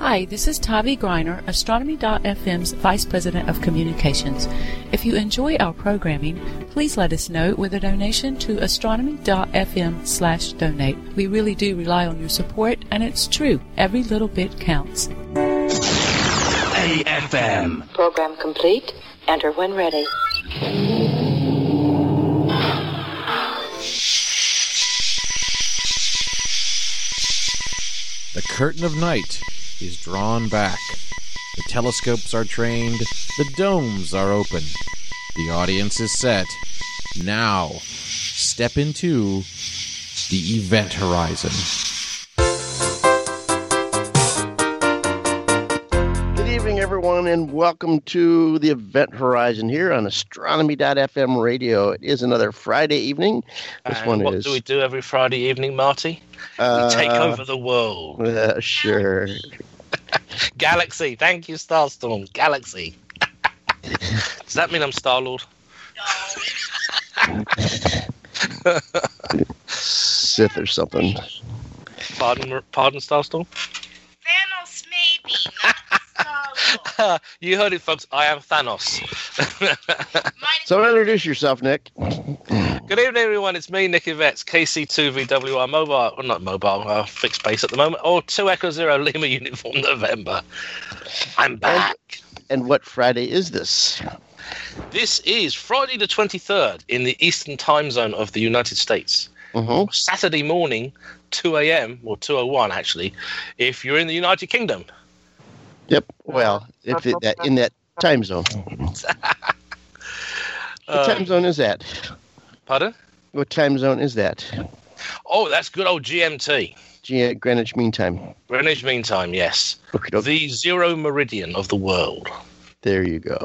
Hi, this is Tavi Greiner, Astronomy.fm's Vice President of Communications. If you enjoy our programming, please let us know with a donation to Astronomy.fm/donate. We really do rely on your support, and it's true. Every little bit counts. AFM. Program complete. Enter when ready. The curtain of night is drawn back. The telescopes are trained. The domes are open. The audience is set. Now, step into the event horizon. Good evening, everyone, and welcome to the event horizon here on Astronomy.fm radio. It is another Friday evening. What do we do every Friday evening, Marty? We take over the world. Sure. Galaxy. Thank you, Starstorm. Galaxy. Does that mean I'm Star-Lord? No. Sith or something. Pardon, Starstorm? Thanos, maybe, not Star-Lord. You heard it, folks. I am Thanos. So introduce yourself, Nick. Good evening, everyone. It's me, Nick Yvetts, KC2VWR mobile, well, not mobile, fixed base at the moment, or 2 Echo Zero Lima Uniform November. I'm back. And what Friday is this? This is Friday the 23rd in the Eastern Time Zone of the United States. Mm-hmm. Saturday morning, 2 a.m., or 2:01 actually, if you're in the United Kingdom. Yep. Well, if in that time zone. What time zone is that? Pardon? What time zone is that? Oh, that's good old GMT. Greenwich Mean Time. Greenwich Mean Time, yes. Okay. The zero meridian of the world. There you go.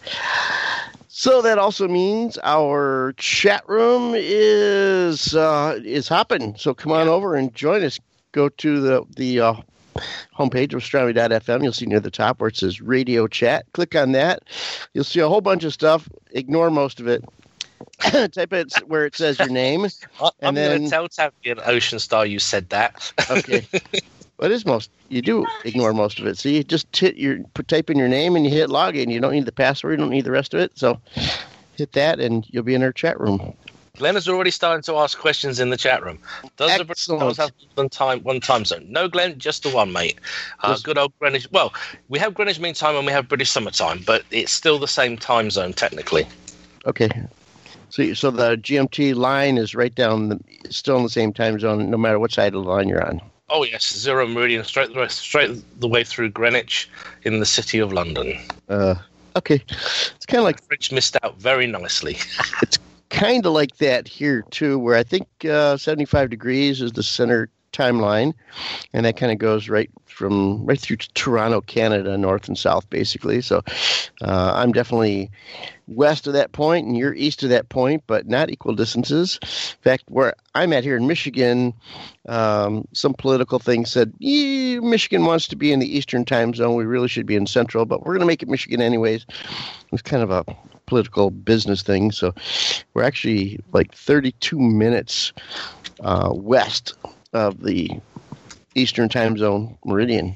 So that also means our chat room is hopping. So come on over and join us. Go to the homepage of astronomy.fm. You'll see near the top where it says radio chat. Click on that. You'll see a whole bunch of stuff. Ignore most of it. Type it where it says your name. I'm going to tell Tavi and Ocean Star you said that. Okay. What is most? You do ignore most of it. So you just type in your name and you hit login. You don't need the password. You don't need the rest of it. So hit that and you'll be in our chat room. Glenn is already starting to ask questions in the chat room. Does the British have one time zone? No, Glenn, just the one, mate. Good old Greenwich. Well, we have Greenwich Mean Time and we have British Summer Time, but it's still the same time zone technically. Okay. So the GMT line is right down, still in the same time zone, no matter what side of the line you're on. Oh yes, zero meridian, straight the way through Greenwich in the city of London. Okay, it's kind of like the French missed out very nicely. It's kind of like that here too, where I think 75 degrees is the center timeline, and that kind of goes right through Toronto, Canada, north and south, basically. So I'm definitely west of that point, and you're east of that point, but not equal distances. In fact, where I'm at here in Michigan, some political thing said, Michigan wants to be in the Eastern time zone. We really should be in Central, but we're going to make it Michigan anyways. It's kind of a political business thing. So we're actually like 32 minutes west of the Eastern time zone meridian.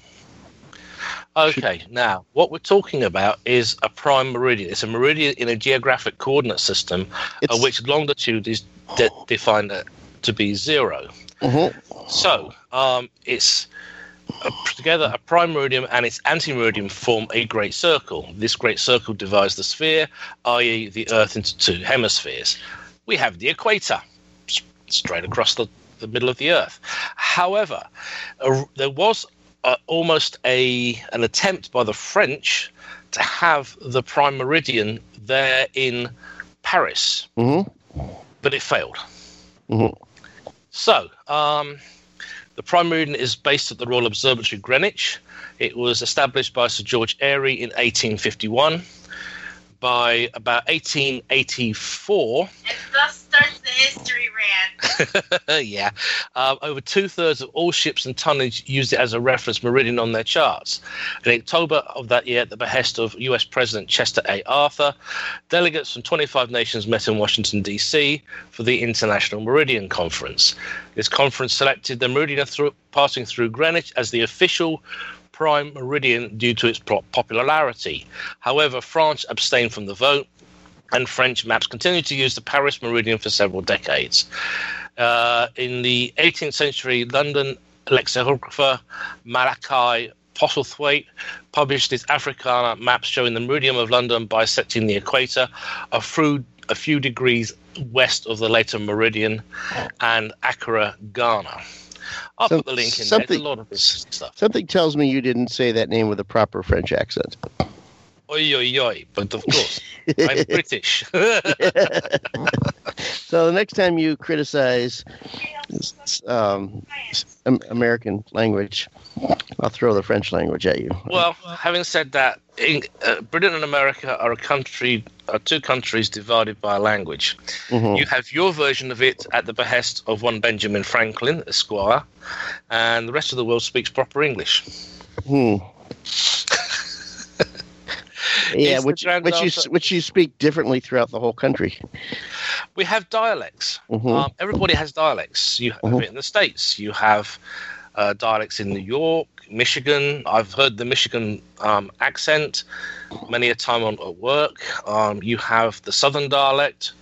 Okay, now what we're talking about is a prime meridian. It's a meridian in a geographic coordinate system, which longitude is defined to be 0. Mm-hmm. So it's together a prime meridian and its anti-meridian form a great circle. This great circle divides the sphere, i.e. the Earth, into 2 hemispheres. We have the equator straight across the middle of the Earth. However, there was almost an attempt by the French to have the prime meridian there in Paris, but it failed. Mm-hmm. So the prime meridian is based at the Royal Observatory, Greenwich. It was established by Sir George Airy in 1851. By about 1884... And thus starts the history rant. Yeah. Over 2/3 of all ships and tonnage used it as a reference meridian on their charts. In October of that year, at the behest of U.S. President Chester A. Arthur, delegates from 25 nations met in Washington, D.C. for the International Meridian Conference. This conference selected the meridian passing through Greenwich as the official prime meridian due to its popularity. However, France abstained from the vote, and French maps continued to use the Paris meridian for several decades. In the 18th century, London lexicographer Malachi Postlethwaite published his Africana maps showing the meridian of London bisecting the equator a few degrees west of the later meridian and Accra, Ghana. I'll put the link in there. There's a lot of this stuff. Something tells me you didn't say that name with a proper French accent. Oi, oi, oi. But of course, I'm British. So the next time you criticize American language, I'll throw the French language at you. Well, having said that, Britain and America are two countries divided by a language. Mm-hmm. You have your version of it at the behest of one Benjamin Franklin, Esquire, and the rest of the world speaks proper English. Yeah, which you speak differently throughout the whole country. We have dialects. Mm-hmm. Everybody has dialects. You have it in the States. You have dialects in New York, Michigan. I've heard the Michigan accent many a time at work. You have the Southern dialect,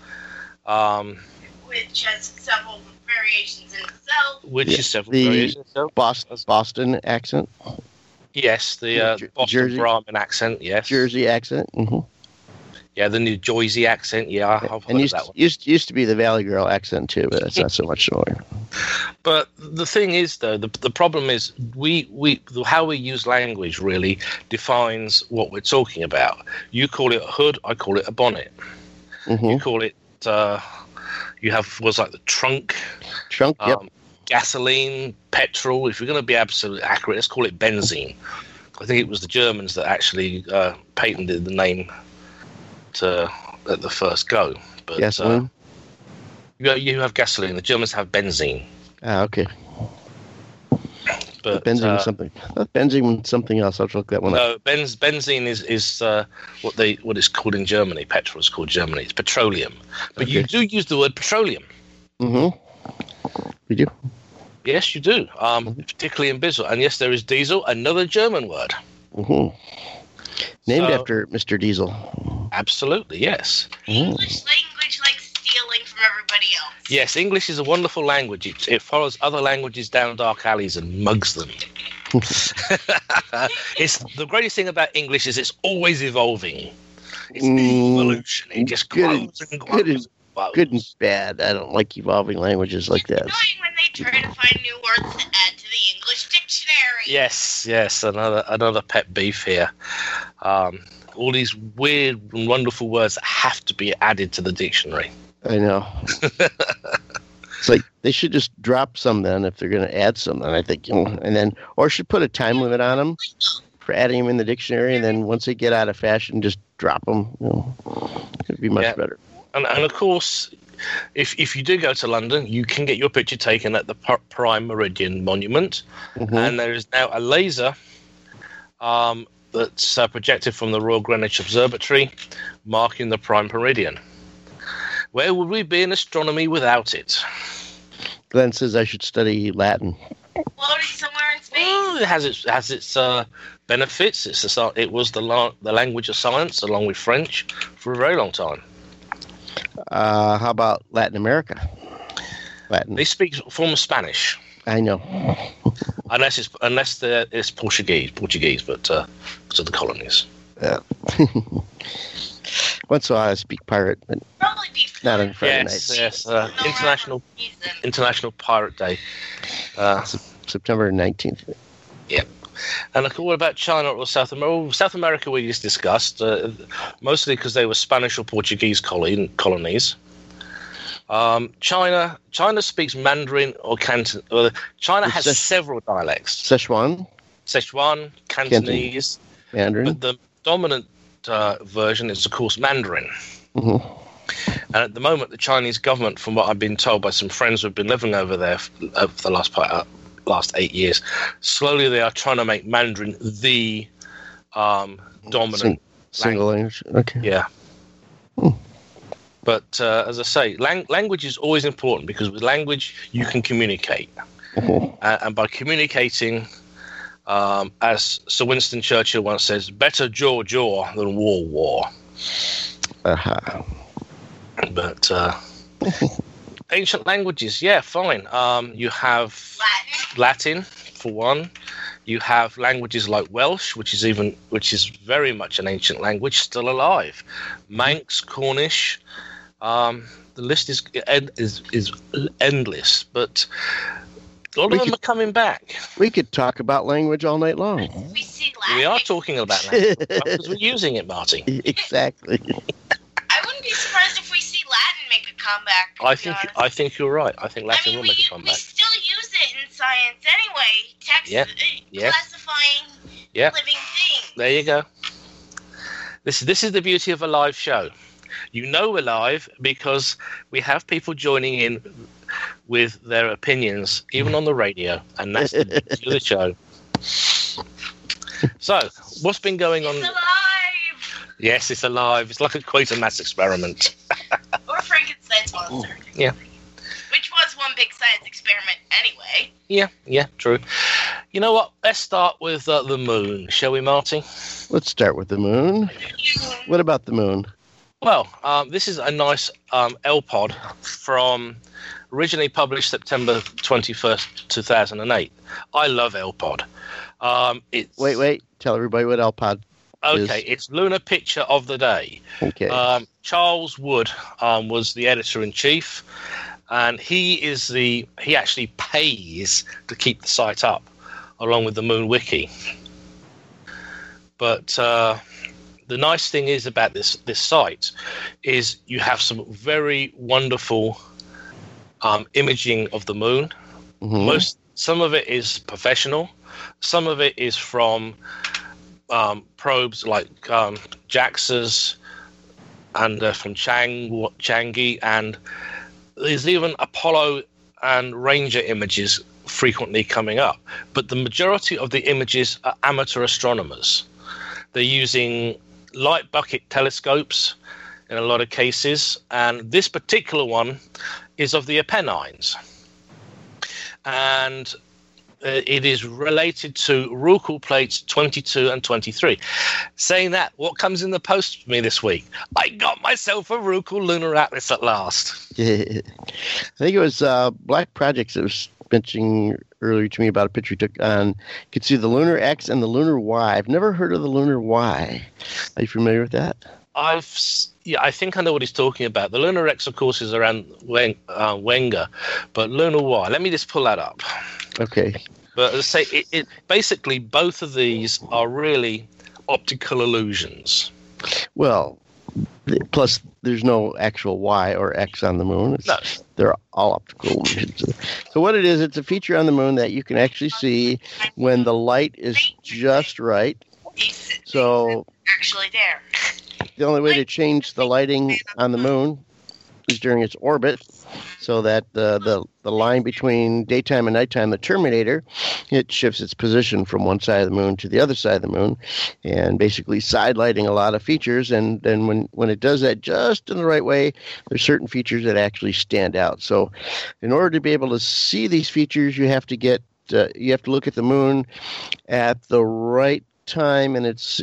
which has several variations in itself. The Boston accent. Yes, the Boston Brahmin accent. Yes, Jersey accent. Mm-hmm. Yeah, the New Jersey accent. Yeah, I've heard of that one. Used to be the Valley Girl accent too, but it's not so much anymore. But the thing is, though, the problem is how we use language really defines what we're talking about. You call it a hood, I call it a bonnet. Mm-hmm. You call it. You have was like the trunk. Trunk. Yep. Gasoline, petrol. If you're going to be absolutely accurate, let's call it benzene. I think it was the Germans that actually patented the name at the first go. But gasoline? You have gasoline. The Germans have benzene. Ah, okay. But benzene was something. Benzene was something else. I'll look that one up. No, benzene is what it's called in Germany. Petrol is called Germany. It's petroleum. But you do use the word petroleum. Mm-hmm. We do. Yes, you do, particularly in diesel. And yes, there is diesel, another German word. Mm-hmm. Named after Mr. Diesel. Absolutely, yes. English language likes stealing from everybody else. Yes, English is a wonderful language. It follows other languages down dark alleys and mugs them. It's the greatest thing about English is it's always evolving. It's evolution. It just grows and grows. Good and bad. I don't like evolving languages like that. It's annoying when they try to find new words to add to the English dictionary. Yes, another pet beef here. All these weird and wonderful words that have to be added to the dictionary. I know. It's like they should just drop some then if they're going to add some. And I think, and then or should put a time limit on them for adding them in the dictionary, and then once they get out of fashion, just drop them. It'd be much better. And of course, if you do go to London, you can get your picture taken at the Prime Meridian Monument. Mm-hmm. And there is now a laser that's projected from the Royal Greenwich Observatory, marking the Prime Meridian. Where would we be in astronomy without it? Glenn says I should study Latin. Floating somewhere in space. Well, it has its benefits. It was the language of science, along with French, for a very long time. How about Latin America? Latin. They speak a form of Spanish. I know. unless it's Portuguese, but because of the colonies. Yeah. Once in a while I speak pirate, but probably be not on Friday nights. Yes, International Pirate Day. September 19th. Yeah. And what about China or South America? Well, South America we just discussed, mostly because they were Spanish or Portuguese colonies. China speaks Mandarin or Canton. China has several dialects. Szechuan, Cantonese, Mandarin. But the dominant version is, of course, Mandarin. Mm-hmm. And at the moment, the Chinese government, from what I've been told by some friends who've been living over there for the last 8 years, slowly they are trying to make Mandarin the dominant single language. Okay. Yeah. But as I say, language is always important because with language you can communicate, and by communicating, As Sir Winston Churchill once says, better jaw than war. Uh-huh. But ancient languages, yeah, fine. You have Latin for one. You have languages like Welsh, which is very much an ancient language, still alive. Manx, Cornish. The list is endless, but a lot of them are coming back. We could talk about language all night long. We see Latin. We are talking about language because we're using it, Marty. Exactly. I wouldn't be surprised if we see Latin make a comeback. I think you're right. I think Latin will make a we comeback. still use it in science anyway. Text classifying living things. There you go. This is the beauty of a live show. You know we're live because we have people joining in with their opinions, even on the radio, and that's the beauty of the show. So, what's been going on? It's alive! Yes, it's alive. It's like a Quatermass experiment. Or Frankenstein's monster. Yeah. Which was one big science experiment anyway. Yeah, true. You know what? Let's start with the moon, shall we, Marty? Let's start with the moon. What about the moon? Well, this is a nice L-Pod from originally published September 21st, 2008. I love L-Pod. Wait. Tell everybody what L-Pod is. Okay, it's Lunar Picture of the Day. Okay. Charles Wood was the editor-in-chief, and he actually pays to keep the site up, along with the Moon Wiki. But the nice thing is about this site is you have some very wonderful imaging of the moon. Mm-hmm. Some of it is professional. Some of it is from probes like JAXA's and from Changi, and there's even Apollo and Ranger images frequently coming up. But the majority of the images are amateur astronomers. They're using light bucket telescopes in a lot of cases, and this particular one is of the Apennines, and it is related to Rukl plates 22 and 23. Saying that, what comes in the post for me this week? I got myself a Rukl lunar atlas at last. I think it was Black Projects that was mentioning earlier to me about a picture he took on. You could see the Lunar X and the Lunar Y. I've never heard of the Lunar Y. Are you familiar with that? I think I know what he's talking about. The Lunar X, of course, is around Wenger, but Lunar Y. Let me just pull that up. Okay. But as I say, it basically both of these are really optical illusions. Well, plus there's no actual Y or X on the moon. No. They're all optical illusions. So what it is, it's a feature on the moon that you can actually see when the light is just right. So Actually there. the only way to change the lighting on the moon is during its orbit, so that the line between daytime and nighttime, the terminator, it shifts its position from one side of the moon to the other side of the moon, and basically side lighting a lot of features. And then when it does that just in the right way, there's certain features that actually stand out. So in order to be able to see these features, you have to look at the moon at the right time in its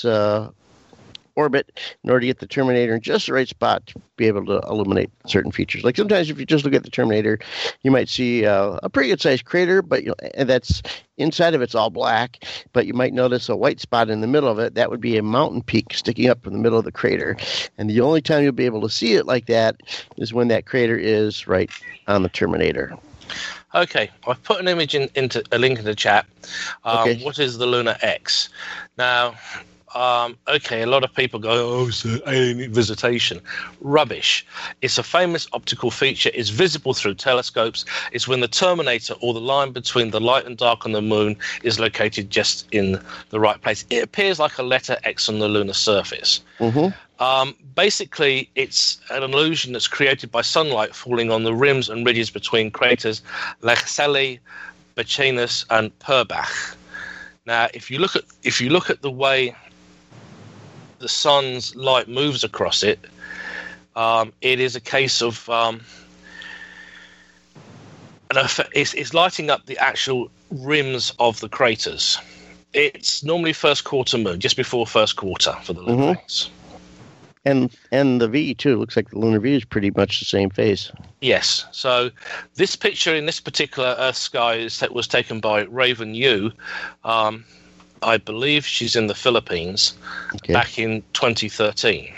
orbit in order to get the terminator in just the right spot to be able to illuminate certain features. Like sometimes if you just look at the terminator, you might see a pretty good sized crater, but and that's inside of it's all black, but you might notice a white spot in the middle of it. That would be a mountain peak sticking up from the middle of the crater. And the only time you'll be able to see it like that is when that crater is right on the terminator. Okay, I've put an image into a link in the chat. Okay. What is the Lunar X? Now, a lot of people go, oh, it's an alien visitation. Rubbish. It's a famous optical feature. It's visible through telescopes. It's when the terminator, or the line between the light and dark on the moon, is located just in the right place. It appears like a letter X on the lunar surface. Mm-hmm. Basically, it's an illusion that's created by sunlight falling on the rims and ridges between craters Lechseli, Becchinus, and Purbach. Now, if you look at the way the sun's light moves across it, it is a case of it's lighting up the actual rims of the craters. It's normally first quarter moon, just before first quarter for the lunarics. And the V too. Looks like the lunar V is pretty much the same phase. Yes. So this picture in this particular Earth sky was taken by Raven Yu. I believe she's in the Philippines back in 2013.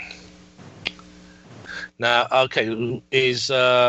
Now, is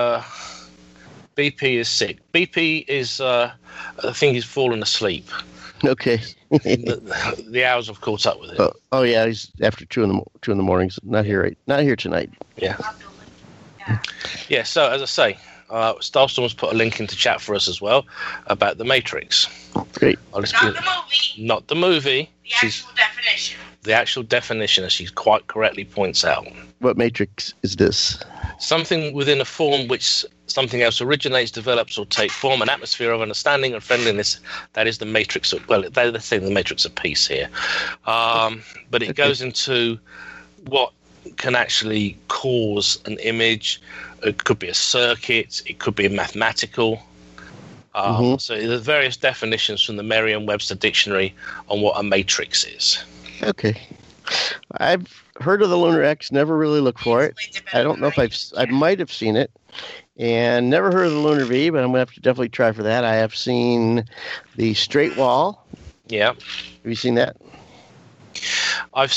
BP is sick. BP is, I think he's fallen asleep. Okay. the hours have caught up with him. Oh yeah, he's after 2 in the mornings. Not here tonight. Yeah. Yeah. So as I say, Starstorm's put a link into chat for us as well about the Matrix. Great. Not the movie. The actual definition. The actual definition, as she quite correctly points out. What matrix is this? Something within a form which something else originates, develops, or take form, an atmosphere of understanding and friendliness. That is the matrix. They're saying the matrix of peace here. But it goes into what can actually cause an image. It could be a circuit. It could be a mathematical. So there's various definitions from the Merriam-Webster dictionary on what a matrix is. Okay. I've heard of the Lunar X, never really looked for it. I don't know if I might have seen it, and never heard of the Lunar V, but I'm going to have to definitely try for that. I have seen the Straight Wall. Yeah. Have you seen that? I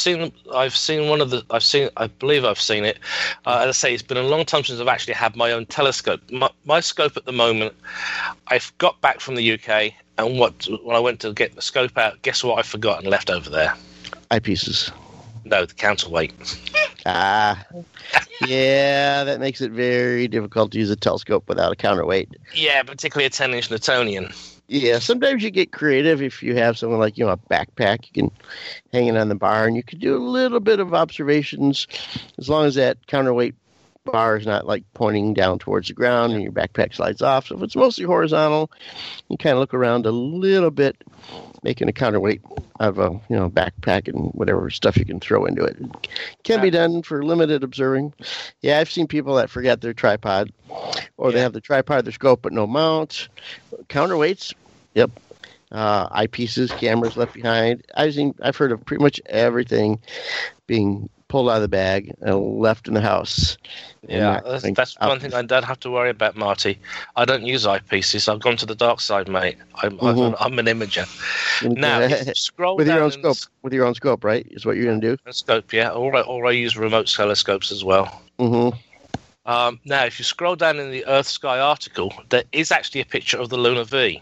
believe I've seen it. As I say, it's been a long time since I've actually had my own telescope. My scope at the moment, I've got back from the UK, and when I went to get the scope out, guess what I forgot and left over there? Eyepieces. No, the counterweight. Yeah, that makes it very difficult to use a telescope without a counterweight. Yeah, particularly a 10-inch Newtonian. Yeah, sometimes you get creative if you have something like, a backpack. You can hang it on the bar, and you can do a little bit of observations as long as that counterweight bar is not like pointing down towards the ground and your backpack slides off. So if it's mostly horizontal, you kind of look around a little bit, making a counterweight out of a backpack and whatever stuff you can throw into it. It can be done for limited observing. Yeah, I've seen people that forget their tripod, or they have the tripod, their scope, but no mount. Counterweights, yep. Eyepieces, cameras left behind. I've heard of pretty much everything being pulled out of the bag and left in the house. Yeah, that's one thing I don't have to worry about, Marty. I don't use eyepieces. I've gone to the dark side, mate. I'm an imager. Now, if you scroll with down your own scope. With your own scope, right? Is what you're going to do? Scope, yeah. Or I use remote telescopes as well. Now, if you scroll down in the Earth Sky article, there is actually a picture of the Lunar V.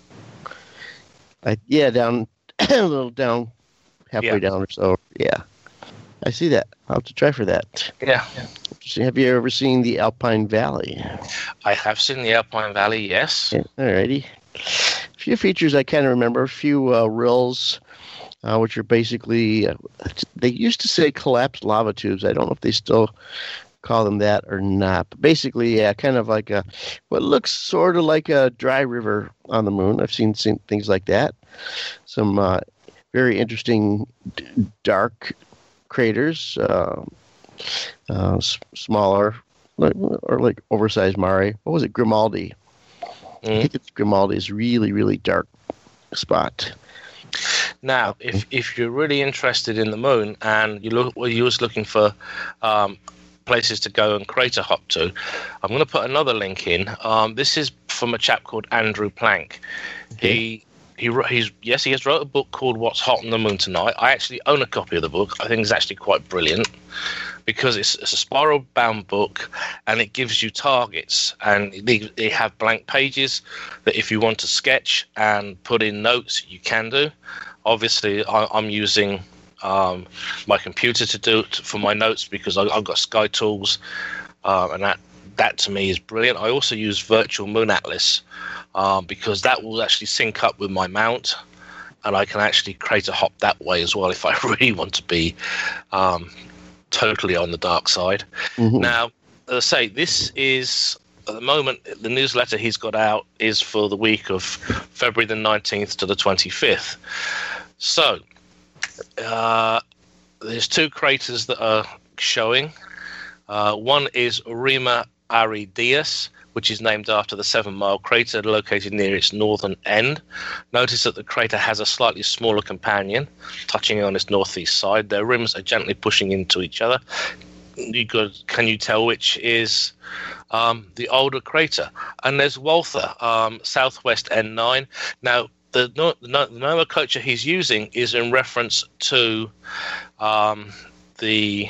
Down a little down, halfway down or so. Yeah. I see that. I'll have to try for that. Yeah. Have you ever seen the Alpine Valley? I have seen the Alpine Valley, yes. Yeah, alrighty. A few features I kind of remember. A few rills, which are basically, they used to say collapsed lava tubes. I don't know if they still call them that or not. But basically, kind of like what looks sort of like a dry river on the moon. I've seen things like that. Some very interesting dark craters, smaller, like oversized Mare. What was it? Grimaldi. I think it's Grimaldi's really, really dark spot. Now, if you're really interested in the moon and you're looking for places to go and crater hop to, I'm going to put another link in. This is from a chap called Andrew Plank. Okay. He has wrote a book called What's Hot on the Moon Tonight. I actually own a copy of the book. I think it's actually quite brilliant because it's a spiral-bound book and it gives you targets. And they have blank pages that if you want to sketch and put in notes, you can do. Obviously, I'm using my computer to do it for my notes because I've got Sky Tools, and that to me is brilliant. I also use Virtual Moon Atlas. Because that will actually sync up with my mount, and I can actually crater hop that way as well if I really want to be totally on the dark side. Now, as I say, this is, at the moment, the newsletter he's got out is for the week of February the 19th to the 25th. So, there's two craters that are showing. One is Urema Arideus, which is named after the 7 Mile crater located near its northern end. Notice that the crater has a slightly smaller companion touching on its northeast side. Their rims are gently pushing into each other. Can you tell which is the older crater? And there's Walther, southwest N9. Now, the nomenclature he's using is in reference to the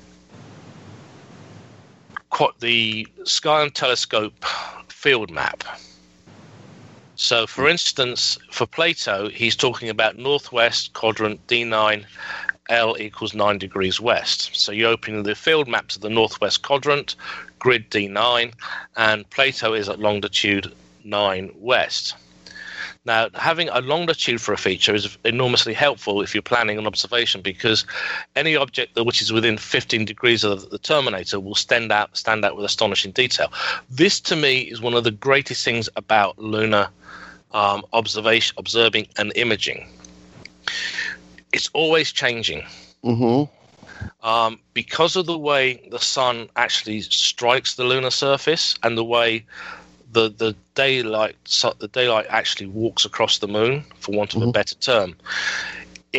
Sky Telescope field map. So, for instance, for Plato, he's talking about northwest quadrant D9, L equals 9 degrees west. So you open the field maps of the northwest quadrant, grid D9, and Plato is at longitude 9 west. Now, having a longitude for a feature is enormously helpful if you're planning an observation, because any object which is within 15 degrees of the terminator will stand out with astonishing detail. This, to me, is one of the greatest things about lunar observing and imaging. It's always changing. Mm-hmm. Because of the way the sun actually strikes the lunar surface and the way the daylight actually walks across the moon, for want of a better term, it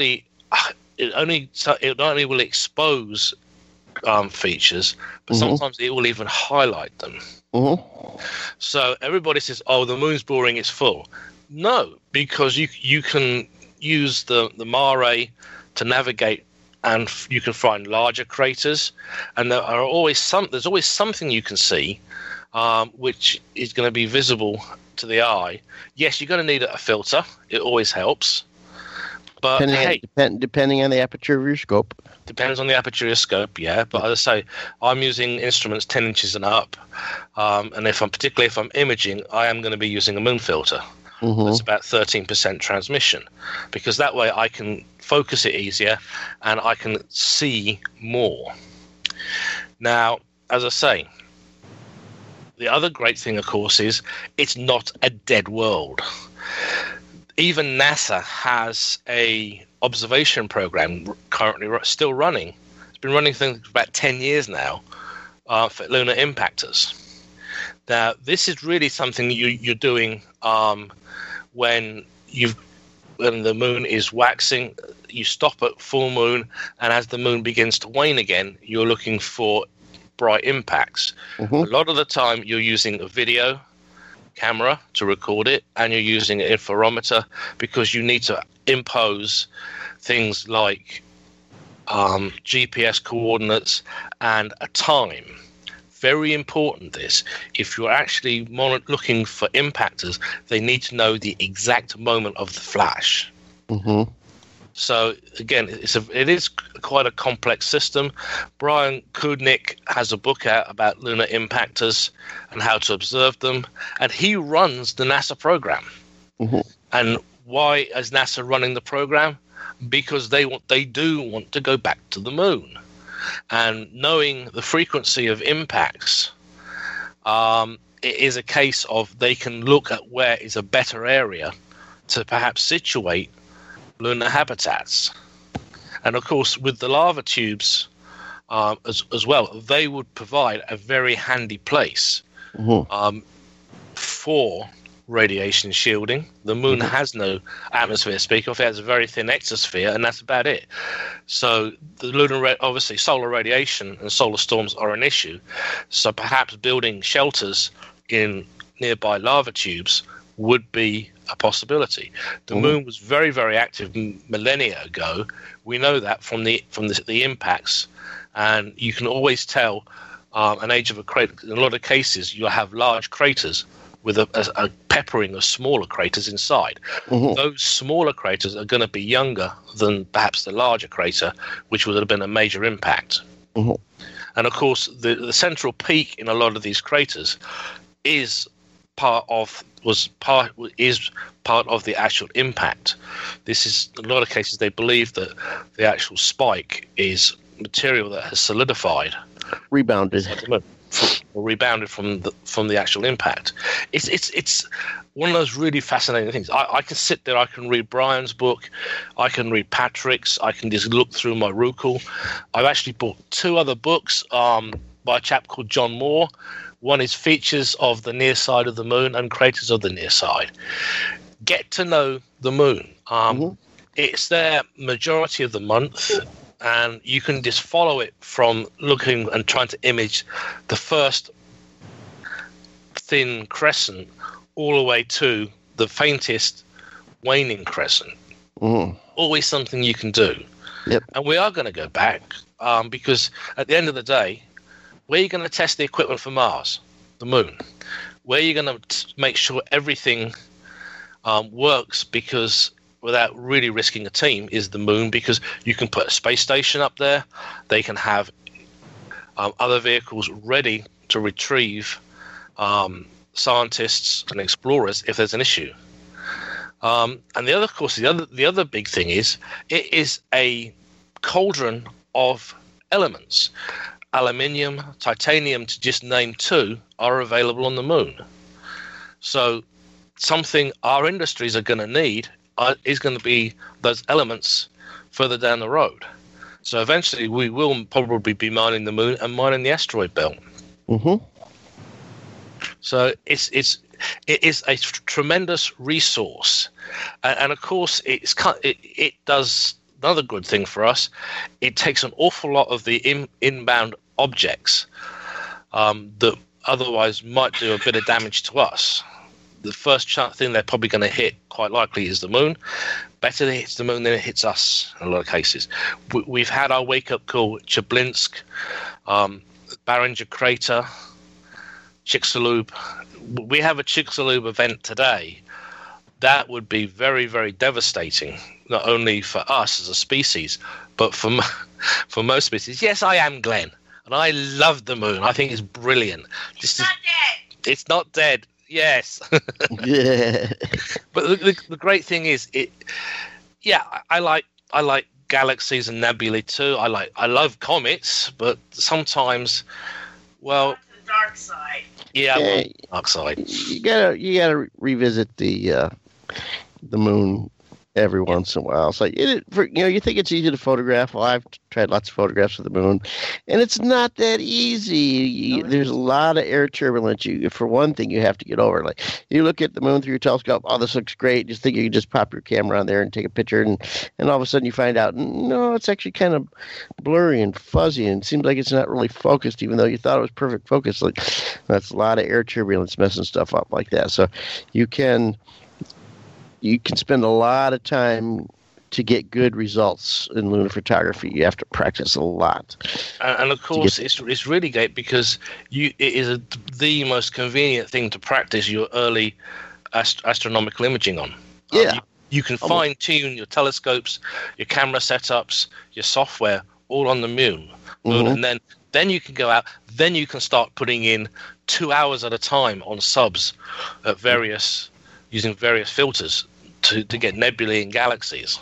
not only will expose features, but sometimes it will even highlight them. So everybody says, "Oh, the moon's boring; it's full." No, because you can use the Mare to navigate, and you can find larger craters, and there's always something you can see which is going to be visible to the eye. Yes, you're going to need a filter. It always helps. But depending on the aperture of your scope. Depends on the aperture of your scope, yeah. But as I say, I'm using instruments 10 inches and up. And if I'm imaging, I am going to be using a moon filter. That's about 13% transmission, because that way I can focus it easier and I can see more. Now, as I say, the other great thing, of course, is it's not a dead world. Even NASA has a observation program currently still running. It's been running for about 10 years now for lunar impactors. Now, this is really something you're doing when the moon is waxing. You stop at full moon, and as the moon begins to wane again, you're looking for bright impacts. A lot of the time, you're using a video camera to record it, and you're using an interferometer because you need to impose things like GPS coordinates and a time. Very important, this. If you're actually looking for impactors, they need to know the exact moment of the flash. So again, it is quite a complex system. Brian Kudnick has a book out about lunar impactors and how to observe them, and he runs the NASA program. And why is NASA running the program? Because they do want to go back to the moon. And knowing the frequency of impacts, it is a case of they can look at where is a better area to perhaps situate lunar habitats. And of course, with the lava tubes as well, they would provide a very handy place for radiation shielding. The moon has no atmosphere to speak of. It has a very thin exosphere, and that's about it. So the obviously solar radiation and solar storms are an issue. So perhaps building shelters in nearby lava tubes would be a possibility. The moon was very, very active millennia ago. We know that from the impacts, and you can always tell an age of a crater. In a lot of cases, you'll have large craters with a peppering of smaller craters inside. Those smaller craters are going to be younger than perhaps the larger crater, which would have been a major impact. And of course, the central peak in a lot of these craters is part of the actual impact. This is, in a lot of cases, they believe that the actual spike is material that has solidified, rebounded from the actual impact. It's one of those really fascinating things. I can sit there, I can read Brian's book, I can read Patrick's, I can just look through my Rucal. I've actually bought 2 other books by a chap called John Moore, One is features of the near side of the moon and craters of the near side. Get to know the moon. It's there majority of the month, and you can just follow it from looking and trying to image the first thin crescent all the way to the faintest waning crescent. Always something you can do. Yep. And we are going to go back because at the end of the day, where are you going to test the equipment for Mars, the moon? Where are you going to make sure everything works, because without really risking a team, is the moon, because you can put a space station up there. They can have other vehicles ready to retrieve scientists and explorers if there's an issue. And the other big thing is it is a cauldron of elements. Aluminium, titanium, to just name two, are available on the moon. So something our industries are going to need is going to be those elements further down the road. So eventually we will probably be mining the moon and mining the asteroid belt. So it is a tremendous resource, and of course it does another good thing for us. It takes an awful lot of the inbound objects that otherwise might do a bit of damage to us. The first thing they're probably going to hit, quite likely, is the moon. Better it hits the moon than it hits us in a lot of cases. We've had our wake-up call: Chelyabinsk, Barringer Crater, Chicxulub. We have a Chicxulub event today. That would be very, very devastating, not only for us as a species, but for most species. Yes, I am Glenn, and I love the moon. I think it's brilliant. It's not dead. It's not dead. Yes. Yeah. But the great thing is, I like galaxies and nebulae too. I love comets, but sometimes, well, the dark side. Yeah, dark side. You gotta revisit the moon every once in a while. It's like you think it's easy to photograph. Well, I've tried lots of photographs of the moon, and it's not that easy. There's a lot of air turbulence. For one thing, you have to get over. Like, you look at the moon through your telescope. Oh, this looks great. Just think you can just pop your camera on there and take a picture, and all of a sudden you find out, no, it's actually kind of blurry and fuzzy, and it seems like it's not really focused, even though you thought it was perfect focus. Like, that's a lot of air turbulence messing stuff up like that. So you can spend a lot of time to get good results in lunar photography. You have to practice a lot. And of course, it's really great because it is the most convenient thing to practice your early astronomical imaging on. Yeah. You can fine-tune your telescopes, your camera setups, your software, all on the moon. And then you can go out, then you can start putting in 2 hours at a time on subs at using various filters to get nebulae and galaxies.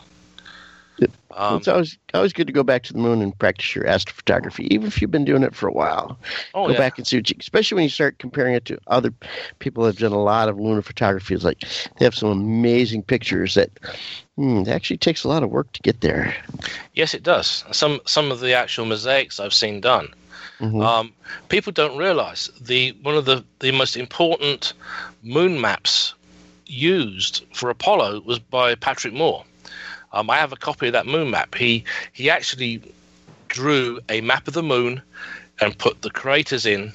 It's always good to go back to the moon and practice your astrophotography, even if you've been doing it for a while. Go back and see especially when you start comparing it to other people who have done a lot of lunar photography. It's like they have some amazing pictures that it actually takes a lot of work to get there. Yes, it does. Some of the actual mosaics I've seen done. People don't realize one of the most important moon maps used for Apollo was by Patrick Moore. I have a copy of that moon map. He actually drew a map of the moon and put the craters in,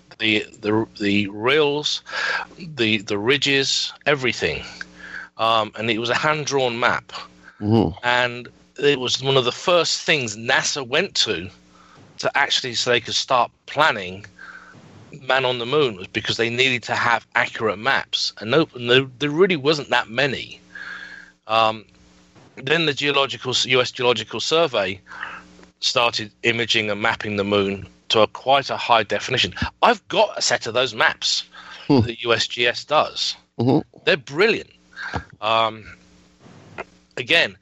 the rills, the ridges, everything. And it was a hand-drawn map. And it was one of the first things NASA went to actually so they could start planning man on the moon, was because they needed to have accurate maps, and there really wasn't that many. Then the U.S. Geological Survey started imaging and mapping the moon to quite a high definition. I've got a set of those maps that the USGS does. They're brilliant. Again,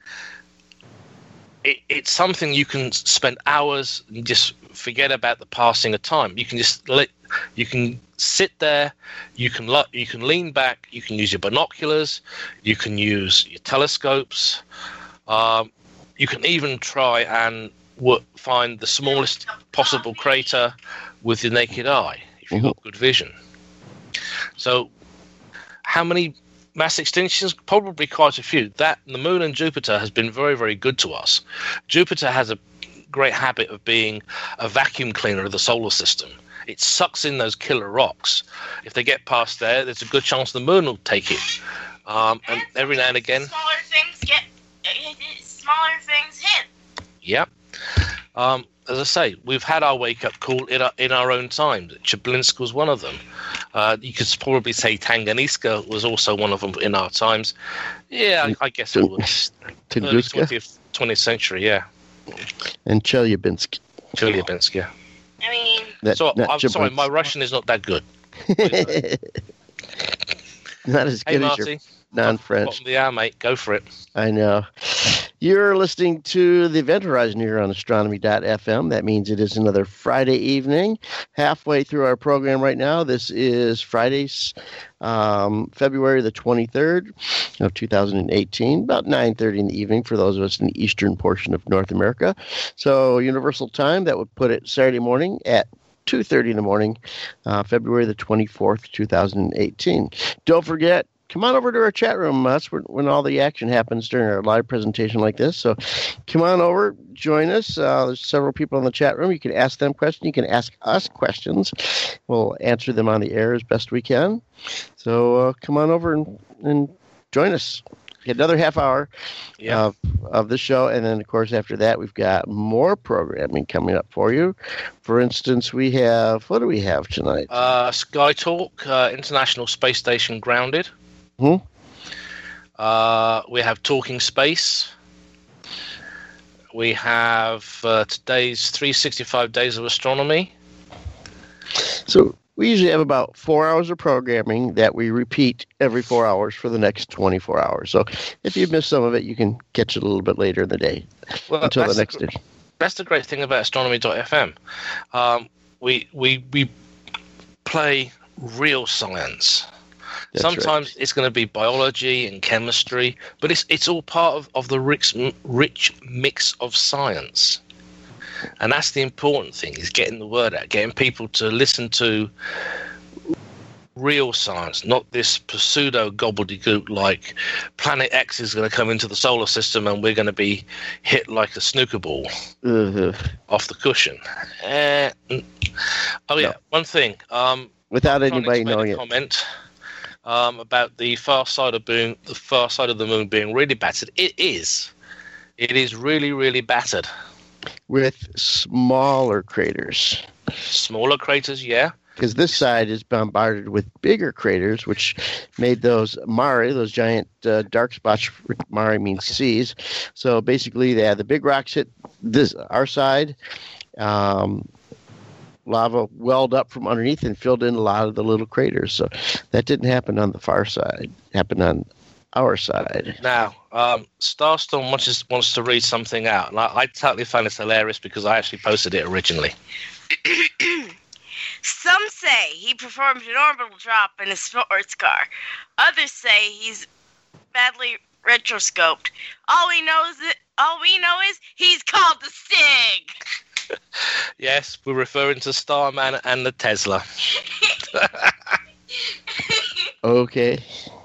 it's something you can spend hours and just forget about the passing of time. You can just you can sit there, you can lean back, you can use your binoculars, you can use your telescopes, you can even try and find the smallest possible crater with your naked eye. If you've got good vision. So how many mass extinctions? Probably quite a few. That the Moon and Jupiter has been very, very good to us. Jupiter has a great habit of being a vacuum cleaner of the solar system. It sucks in those killer rocks. If they get past there, there's a good chance the Moon will take it. And every now and again, smaller things hit. Yep. As I say, we've had our wake-up call in our own time. Chelyabinsk was one of them. You could probably say Tanganyiska was also one of them in our times. Yeah, I guess it was. Early 20th century, yeah. And Chelyabinsk. Chelyabinsk, yeah. I mean... I'm sorry, my Russian is not that good. Not as good as your non-French. Bottom of the hour, mate. Go for it. I know. You're listening to the Event Horizon here on Astronomy.fm. That means it is another Friday evening. Halfway through our program right now. This is Friday's February the 23rd of 2018, about 9:30 in the evening for those of us in the eastern portion of North America. So Universal Time, that would put it Saturday morning at 2:30 in the morning, February the 24th, 2018. Don't forget, come on over to our chat room. That's when all the action happens during our live presentation like this. So come on over, join us. There's several people in the chat room. You can ask them questions. You can ask us questions. We'll answer them on the air as best we can. So come on over and join us. Get another half hour of the show. And then, of course, after that, we've got more programming coming up for you. For instance, we have, what do we have tonight? Sky Talk, International Space Station Grounded. We have Talking Space. We have today's 365 Days of Astronomy. So we usually have about 4 hours of programming that we repeat every 4 hours for the next 24 hours. So if you miss some of it, you can catch it a little bit later in the day until the next day. That's the great thing about Astronomy.fm. We play real science. That's Sometimes right. It's going to be biology and chemistry, but it's all part of the rich mix of science. And that's the important thing, is getting the word out, getting people to listen to real science, not this pseudo gobbledygook like Planet X is going to come into the solar system and we're going to be hit like a snooker ball off the cushion. One thing. Without anybody knowing it. Comment about the far side of the moon being really battered. It is really, really battered. With smaller craters. Smaller craters, yeah. Because this side is bombarded with bigger craters, which made those Mare, those giant dark spots. Mare means seas. So basically, they had the big rocks hit our side. Lava welled up from underneath and filled in a lot of the little craters. So that didn't happen on the far side. It happened on our side. Now, Starstorm wants to read something out, and I totally find this hilarious because I actually posted it originally. Some say he performed an orbital drop in a sports car. Others say he's badly retroscoped. All we know is he's called the Stig. Yes, we're referring to Starman and the Tesla. Okay.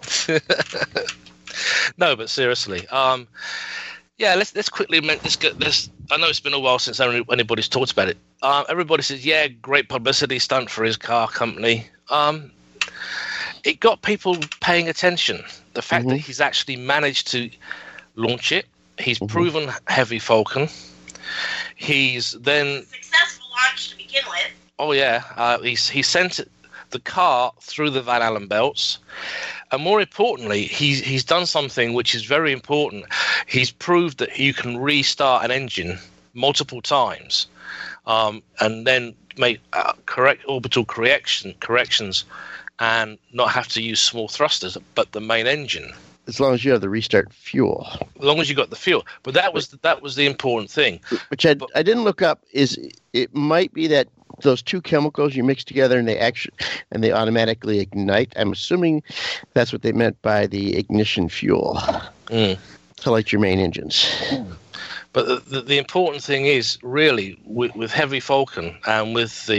No, but seriously, let's quickly let's get this. I know it's been a while since anybody's talked about it. Everybody says, yeah, great publicity stunt for his car company. It got people paying attention. The fact that he's actually managed to launch it. He's proven Heavy Falcon. He's then successful launch to begin with. Oh yeah, he sent the car through the Van Allen belts. And more importantly, he's done something which is very important. He's proved that you can restart an engine multiple times, and then make correct orbital corrections, and not have to use small thrusters, but the main engine. As long as you have the restart fuel. As long as you got the fuel. But that was the important thing. Which I didn't look up. Is it might be that those two chemicals you mix together and they automatically ignite. I'm assuming that's what they meant by the ignition fuel to light your main engines. But the important thing is really with Heavy Falcon and with the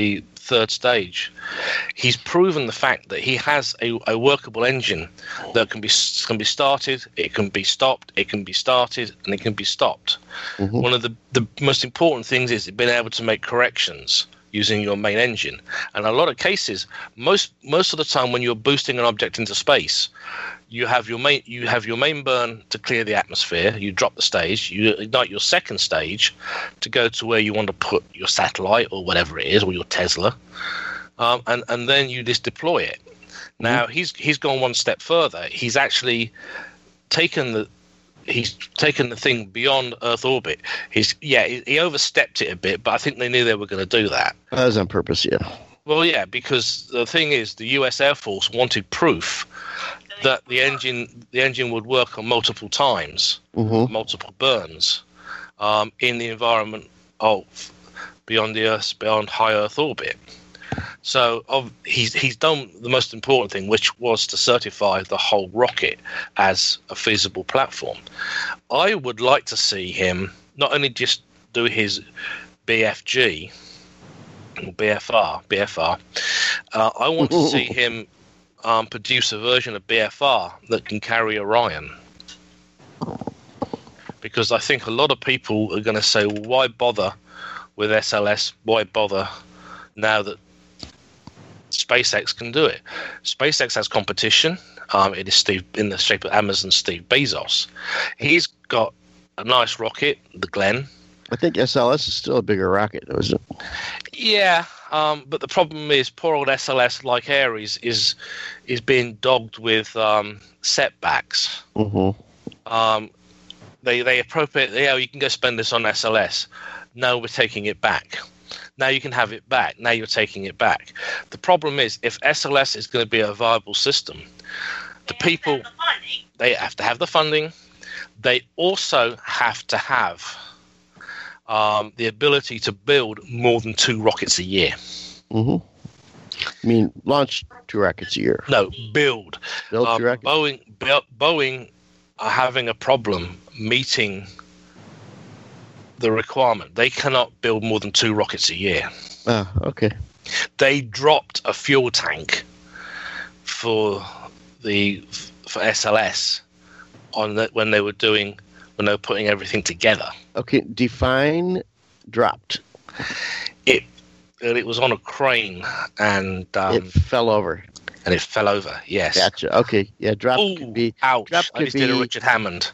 third stage. He's proven the fact that he has a workable engine that can be started, it can be stopped, it can be started, and it can be stopped. Mm-hmm. One of the most important things is being able to make corrections using your main engine. And in a lot of cases, most of the time when you're boosting an object into space, you have your main burn to clear the atmosphere. You drop the stage. You ignite your second stage to go to where you want to put your satellite or whatever it is, or your Tesla, and then you just deploy it. Now he's gone one step further. He's actually taken the thing beyond Earth orbit. He overstepped it a bit, but I think they knew they were going to do that. That was on purpose, yeah. Well, yeah, because the thing is, the U.S. Air Force wanted proof that the engine would work on multiple times, multiple burns, in the environment of beyond high Earth orbit. So he's done the most important thing, which was to certify the whole rocket as a feasible platform. I would like to see him not only just do his BFG or BFR. I want to see him produce a version of BFR that can carry Orion. Because I think a lot of people are going to say, well, why bother with SLS? Why bother now that SpaceX can do it? SpaceX has competition. It is in the shape of Amazon's Steve Bezos. He's got a nice rocket, the Glenn. I think SLS is still a bigger rocket, though, isn't it? Yeah. But the problem is, poor old SLS, like Ares, is being dogged with setbacks. Mm-hmm. They appropriate. You can go spend this on SLS. No, we're taking it back. Now you can have it back. Now you're taking it back. The problem is, if SLS is going to be a viable system, they have to have the funding. They also have to have the ability to build more than 2 rockets a year. Mm-hmm. I mean, launch 2 rockets a year. No, build. Build 2 rockets. Boeing are having a problem meeting the requirement. They cannot build more than 2 rockets a year. Oh, okay. They dropped a fuel tank for SLS when they were putting everything together. Okay, define dropped. It was on a crane and it fell over. And it fell over. Yes. Gotcha. Okay. Yeah. Drop could be. Ouch! Drop I just did a Richard Hammond.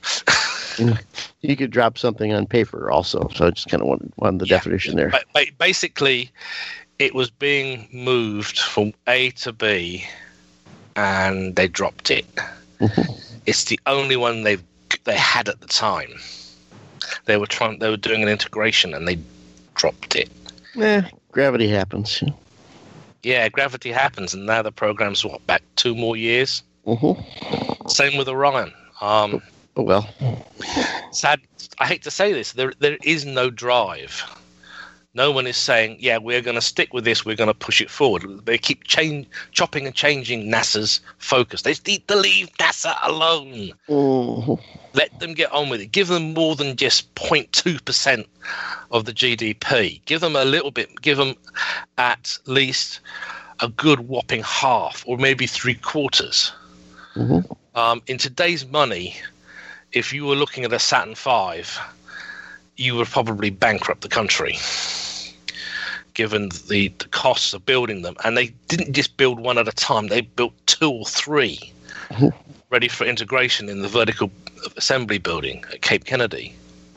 You could drop something on paper also. So I just kind of wanted the definition there. But basically, it was being moved from A to B, and they dropped it. It's the only one they had at the time. They were doing an integration, and they dropped it. Gravity happens. Yeah, gravity happens, and now the program's back 2 more years. Mm-hmm. Same with Orion. Oh well. Sad. I hate to say this. There is no drive. No one is saying, "Yeah, we're going to stick with this. We're going to push it forward." They keep chopping and changing NASA's focus. They need to leave NASA alone. Mm-hmm. Let them get on with it. Give them more than just 0.2% of the GDP. Give them a little bit. Give them at least a good whopping half, or maybe 3/4. Mm-hmm. In today's money, if you were looking at a Saturn V, you would probably bankrupt the country, given the costs of building them. And they didn't just build one at a time. They built 2 or 3 ready for integration in the vertical assembly building at Cape Kennedy.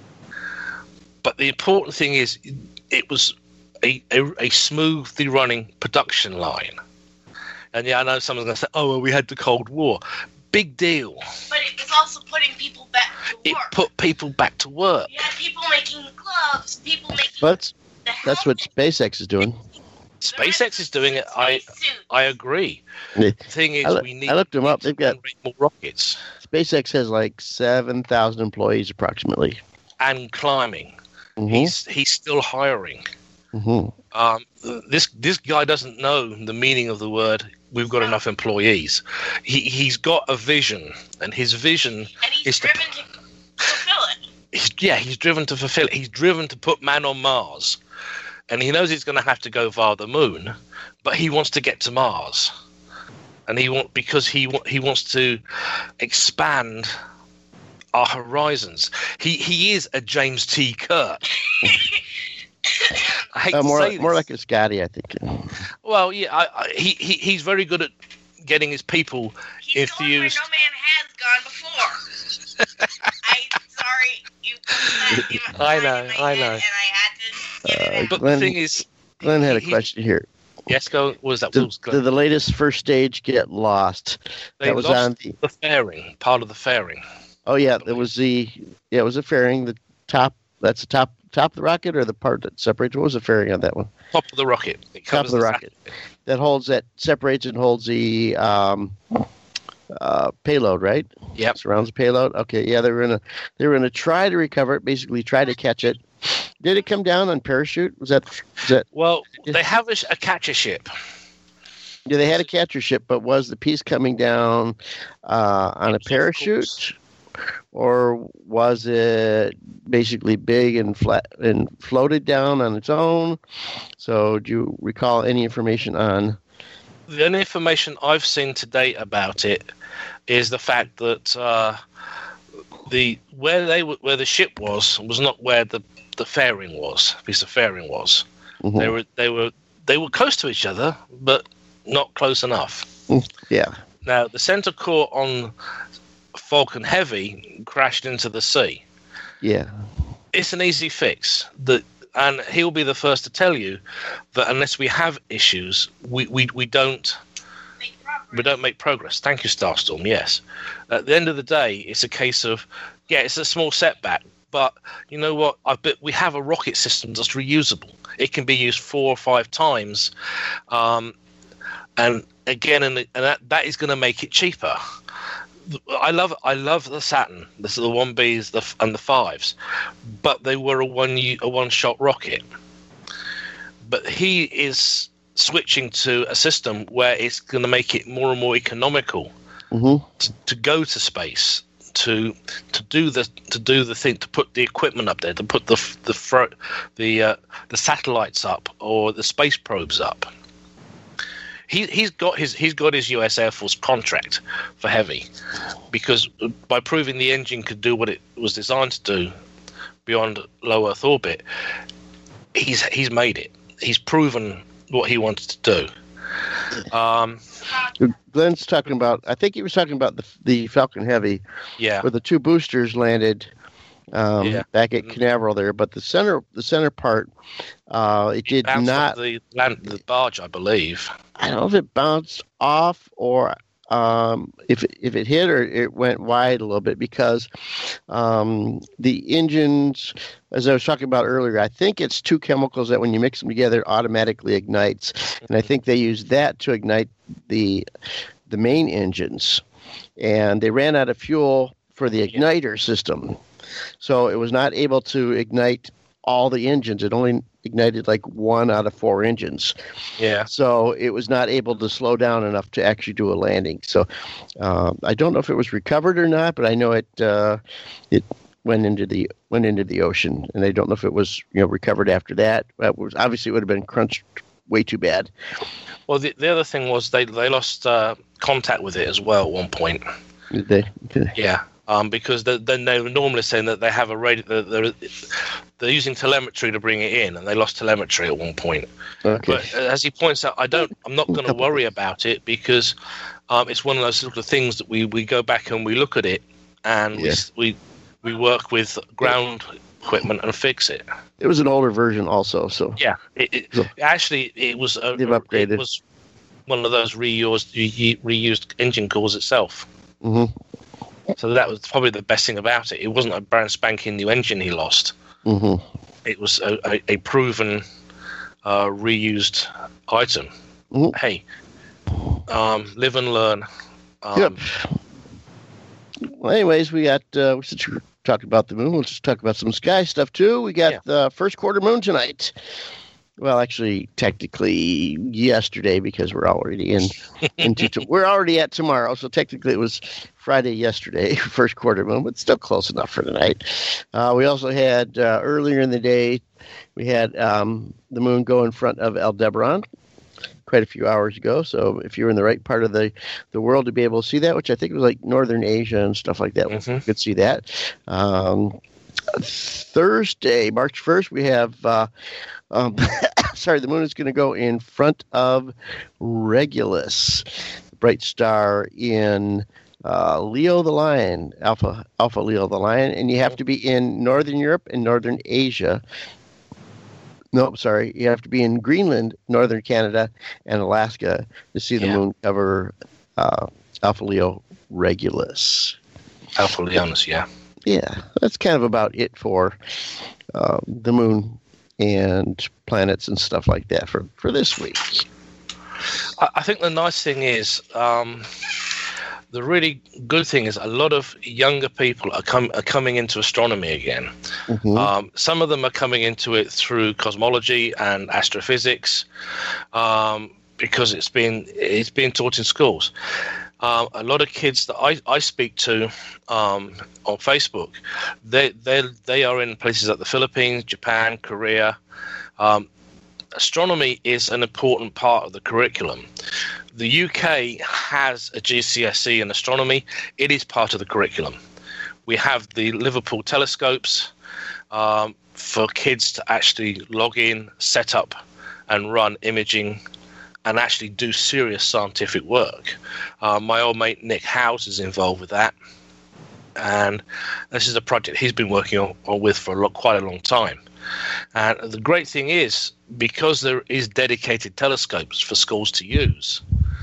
But the important thing is it was a smoothly running production line. And yeah, I know someone's going to say, oh, well, we had the Cold War. Big deal. But it was also putting people back to work. It put people back to work. You had people making gloves, people making... But that's what SpaceX is doing. SpaceX is doing it. I agree. The thing is, I looked them up. They've got more rockets. SpaceX has like 7,000 employees approximately, and climbing. Mm-hmm. He's still hiring. Mm-hmm. This guy doesn't know the meaning of the word. We've got enough employees. He's got a vision, and his vision is driven to fulfill it. He's driven to fulfill it. He's driven to put man on Mars. and he knows he's going to have to go via the moon, but he wants to get to Mars, and he wants to expand our horizons. He is a James T. Kirk. I hate to say this. More like a Scotty, I think. Well, yeah, he's very good at getting his people He's going where infused. no man has gone before. I'm sorry. You put that in my I mind know, in my I head, know. And I had to get it out. But Glenn- the thing is, Glenn had a he- question here. yes, go. What was that? Did, What was Glenn? the latest first stage get lost? They That was lost on the. the fairing, part of the fairing. Oh yeah, it was a fairing. The top. That's the top of the rocket, or the part that separates. What was the fairing on that one? Top of the rocket. It Top covers of the rocket. That separates and holds the payload, right? Yep. Surrounds the payload. Okay, yeah, they were gonna try to recover it, basically try to catch it. Did it come down on parachute? Was that? Well, they have a catcher ship. Yeah, they had a catcher ship, but was the piece coming down on a parachute, or was it basically big and flat and floated down on its own? So, do you recall any information on? The only information I've seen to date about it is the fact that where the ship was not where the fairing was. Piece of fairing was. Mhm. They were close to each other, but not close enough. Yeah. Now the center core on Falcon Heavy crashed into the sea. Yeah. It's an easy fix. And he'll be the first to tell you that unless we have issues, we don't make progress. Thank you, Starstorm. Yes. At the end of the day, it's a case of, it's a small setback, but you know what? I bet we have a rocket system that's reusable. It can be used 4 or 5 times, and again, and that is going to make it cheaper. I love the Saturn. This is the 1Bs and the 5s, but they were a one-shot rocket. But he is switching to a system where it's going to make it more and more economical to go to space, to do the thing, to put the equipment up there, to put the satellites up or the space probes up. He's got his U.S. Air Force contract for Heavy, because by proving the engine could do what it was designed to do beyond low Earth orbit, he's made it. He's proven what he wanted to do. Glenn's talking about. I think he was talking about the Falcon Heavy, where the 2 boosters landed back at Canaveral there, but the center part, it did not. The barge, I believe. I don't know if it bounced off or if it hit or it went wide a little bit, because the engines, as I was talking about earlier, I think it's 2 chemicals that when you mix them together, it automatically ignites, and I think they used that to ignite the main engines, and they ran out of fuel for the igniter system, so it was not able to ignite all the engines. It only ignited like 1 out of 4 engines. Yeah. So it was not able to slow down enough to actually do a landing. So I don't know if it was recovered or not, but I know it went into the ocean, and I don't know if it was recovered after that. Obviously it would have been crunched way too bad. Well, the other thing was they lost contact with it as well at one point. Did they? Yeah. Because then they were normally saying that they have a radio. They're using telemetry to bring it in, and they lost telemetry at one point. Okay. But as he points out, I'm not going to worry about it, because it's one of those sort of things that we go back and we look at it, and we work with ground equipment and fix it. It was an older version also, so yeah. It was they've upgraded. It was one of those reused engine cores itself. Mm-hmm. So that was probably the best thing about it. It wasn't a brand spanking new engine he lost. Mm-hmm. It was a proven reused item. Mm-hmm. Hey, live and learn. Yep. Well, anyways, we got since we talked about the moon, we'll just talk about some sky stuff too. We got the first quarter moon tonight. Well, actually, technically yesterday, because we're already we're already at tomorrow. So technically, it was Friday yesterday, first quarter moon, but still close enough for tonight. We also had, earlier in the day, we had the moon go in front of Aldebaran quite a few hours ago. So if you're in the right part of the world to be able to see that, which I think was like Northern Asia and stuff like that, we could see that. Thursday, March 1st, we have, the moon is going to go in front of Regulus, the bright star in Leo the Lion, Alpha Leo the Lion, and you have to be in Northern Europe and Northern Asia. No, sorry, you have to be in Greenland, Northern Canada, and Alaska to see the moon cover Alpha Leo Regulus. Alpha Leonis, yeah. Yeah, that's kind of about it for the moon and planets and stuff like that for this week. I think the nice thing is, the really good thing is a lot of younger people are coming into astronomy again. Mm-hmm. Some of them are coming into it through cosmology and astrophysics, because it's being taught in schools. A lot of kids that I speak to on Facebook, they are in places like the Philippines, Japan, Korea. Astronomy is an important part of the curriculum. The UK has a GCSE in astronomy. It is part of the curriculum. We have the Liverpool telescopes for kids to actually log in, set up, and run imaging and actually do serious scientific work. My old mate Nick Howes is involved with that. And this is a project he's been working on with for quite a long time. And the great thing is, because there is dedicated telescopes for schools to use,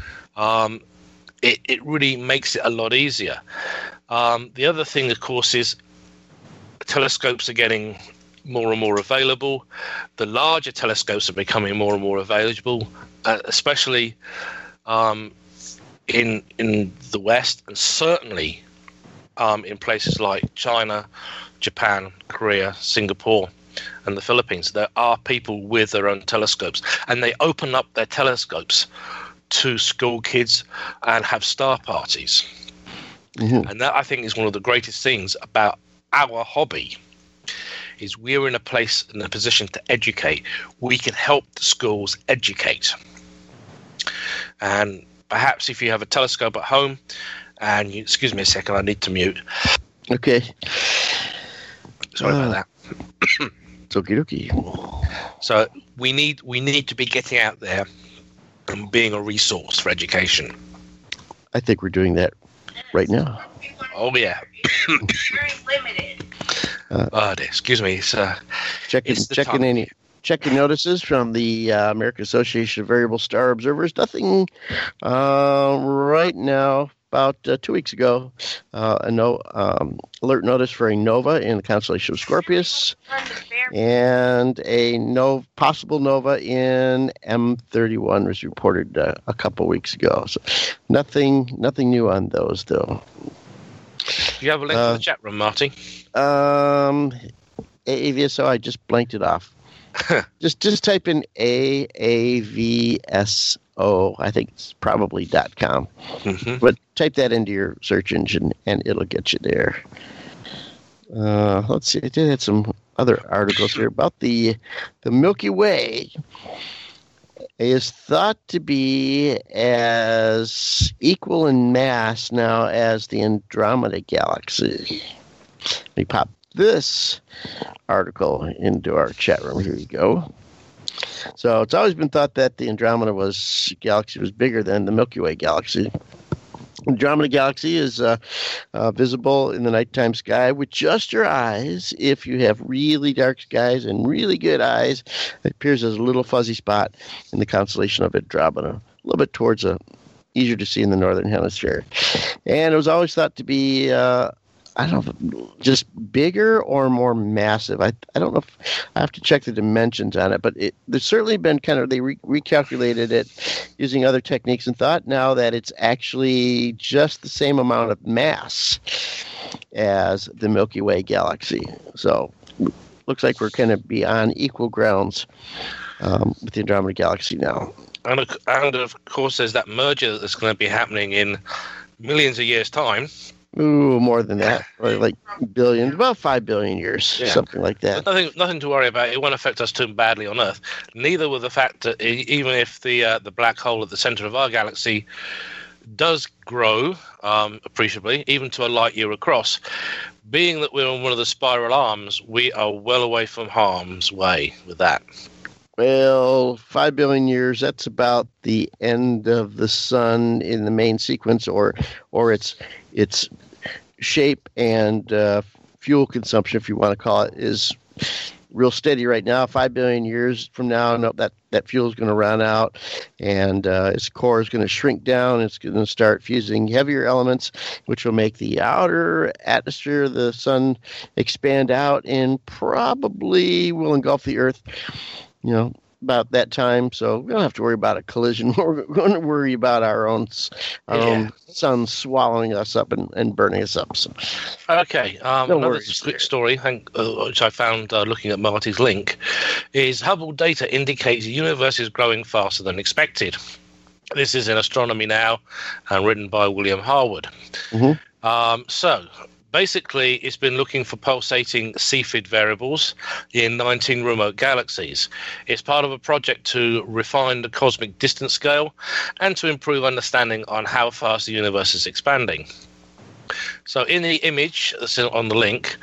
it really makes it a lot easier. The other thing, of course, is telescopes are getting more and more available. The larger telescopes are becoming more and more available, especially in the West, and certainly in places like China, Japan, Korea, Singapore, and the Philippines. There are people with their own telescopes, and they open up their telescopes to school kids and have star parties. Mm-hmm. And that, I think, is one of the greatest things about our hobby, is we're in a position to educate. We can help the schools educate. And perhaps if you have a telescope at home, and excuse me a second, I need to mute. Okay. Sorry about that. Okie dokie. So we need to be getting out there and being a resource for education. I think we're doing that right now. Oh yeah. Very limited. Excuse me. Checking notices from the American Association of Variable Star Observers. Nothing right now. About 2 weeks ago, alert notice for a nova in the constellation of Scorpius, and a possible nova in M31 was reported a couple weeks ago. So nothing new on those, though. Do you have a link to the chat room, Marty? AAVSO, I just blanked it off. just type in AAVSO. I think it's probably .com. Mm-hmm. But type that into your search engine and it'll get you there. Let's see. I did have some other articles here about the Milky Way. It is thought to be as equal in mass now as the Andromeda Galaxy. Let me pop this article into our chat room. Here you go. So it's always been thought that the Andromeda galaxy was bigger than the Milky Way galaxy. Andromeda Galaxy is visible in the nighttime sky with just your eyes. If you have really dark skies and really good eyes, it appears as a little fuzzy spot in the constellation of Andromeda, a little bit towards easier to see in the northern hemisphere. And it was always thought to be I don't know, just bigger or more massive. I don't know if I have to check the dimensions on it, but there's certainly been they recalculated it using other techniques and thought now that it's actually just the same amount of mass as the Milky Way galaxy. So looks like we're going to be on equal grounds with the Andromeda Galaxy now. And of course, there's that merger that's going to be happening in millions of years' time. Ooh, more than that. Like billions, about 5 billion years, something like that. Nothing to worry about. It won't affect us too badly on Earth. Neither will the fact that even if the black hole at the center of our galaxy does grow appreciably, even to a light year across, being that we're on one of the spiral arms, we are well away from harm's way with that. Well, 5 billion years, that's about the end of the sun in the main sequence, or its shape and fuel consumption, if you want to call it, is real steady right now. 5 billion years from now, that fuel is going to run out, and its core is going to shrink down. It's going to start fusing heavier elements, which will make the outer atmosphere of the sun expand out and probably will engulf the Earth, about that time. So we don't have to worry about a collision. We're going to worry about our own sun swallowing us up and burning us up. So. Okay. Another quick story, which I found looking at Marty's link, is Hubble data indicates the universe is growing faster than expected. This is in Astronomy Now and written by William Harwood. Mm-hmm. So basically, it's been looking for pulsating Cepheid variables in 19 remote galaxies. It's part of a project to refine the cosmic distance scale and to improve understanding on how fast the universe is expanding. So in the image that's on the link,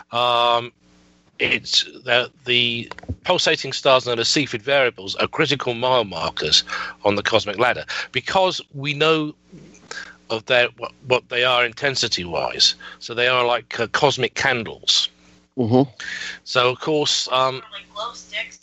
it's the pulsating stars known as Cepheid variables are critical mile markers on the cosmic ladder, because we know of what they are intensity-wise. So they are like cosmic candles. Mm-hmm. So, of course... like glow sticks.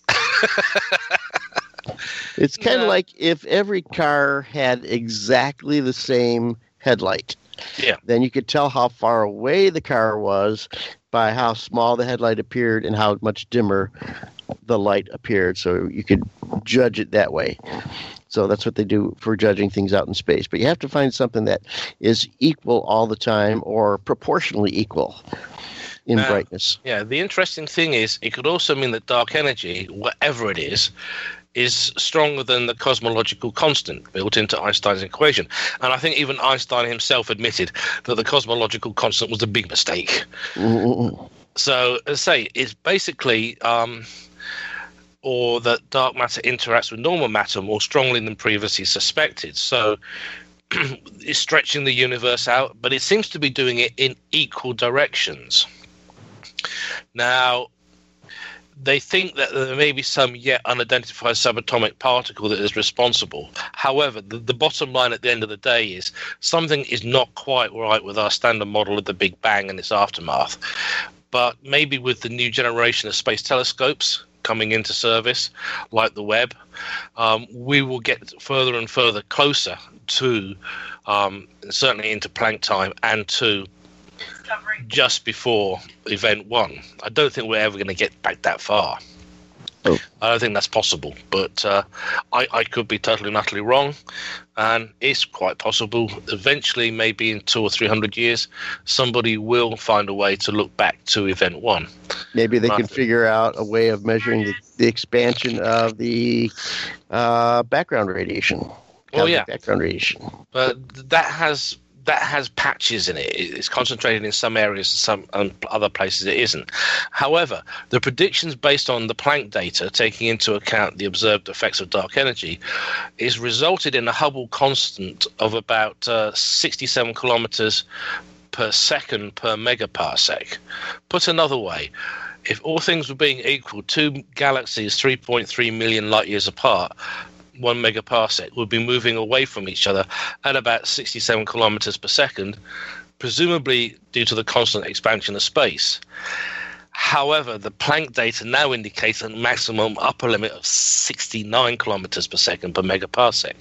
It's kind of like if every car had exactly the same headlight. Yeah. Then you could tell how far away the car was by how small the headlight appeared and how much dimmer the light appeared. So you could judge it that way. So that's what they do for judging things out in space. But you have to find something that is equal all the time or proportionally equal in brightness. Yeah, the interesting thing is it could also mean that dark energy, whatever it is stronger than the cosmological constant built into Einstein's equation. And I think even Einstein himself admitted that the cosmological constant was a big mistake. Mm-hmm. So, as I say, it's basically... or that dark matter interacts with normal matter more strongly than previously suspected. So it's stretching the universe out, but it seems to be doing it in equal directions. Now, they think that there may be some yet unidentified subatomic particle that is responsible. However, the bottom line at the end of the day is something is not quite right with our standard model of the Big Bang and its aftermath. But maybe with the new generation of space telescopes coming into service, like the Webb, we will get further and further closer to, certainly into Planck time and to just before Event 1. I don't think we're ever going to get back that far. Oh. I don't think that's possible, but I could be totally and utterly wrong, and it's quite possible eventually, maybe in 200 or 300 years, somebody will find a way to look back to Event 1. Maybe they can figure out a way of measuring the expansion of the background radiation. Well, yeah. Background radiation. But that has patches in it. It's concentrated in some areas and some other places it isn't. However, the predictions based on the Planck data, taking into account the observed effects of dark energy, is resulted in a Hubble constant of about 67 kilometers per second per megaparsec. Put another way, if all things were being equal, two galaxies 3.3 million light years apart, 1 megaparsec would be moving away from each other at about 67 kilometers per second, presumably due to the constant expansion of space. However, the Planck data now indicates a maximum upper limit of 69 kilometers per second per megaparsec.